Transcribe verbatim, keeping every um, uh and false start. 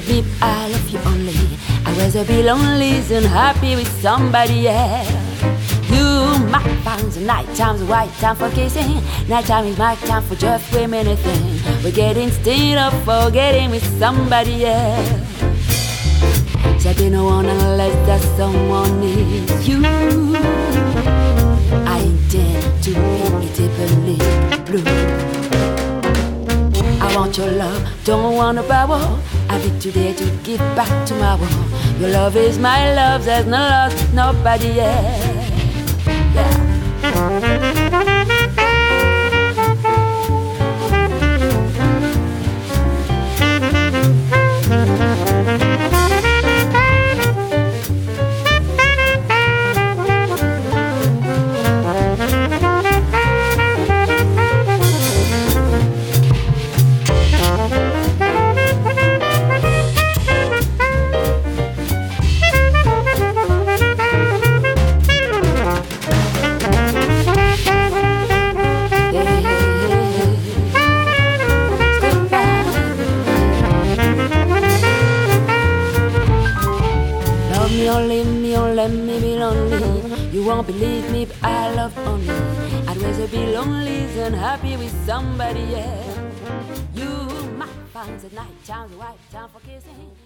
believe me, I love you only. I'd rather be lonely than happy with somebody else. You might find the night time's the right time for kissing. Night time is my time for just reminiscing. Forgetting instead of forgetting with somebody else. There'll be no one unless that someone is you. I intend to be deeply blue. I want your love, don't want to borrow. I'll be today to give back tomorrow. Your love is my love, there's no love, nobody else. Yeah. Don't leave me, don't let me be lonely. You won't believe me, but I love only. I'd rather be lonely than happy with somebody else. You might find the night time's the right time for kissing.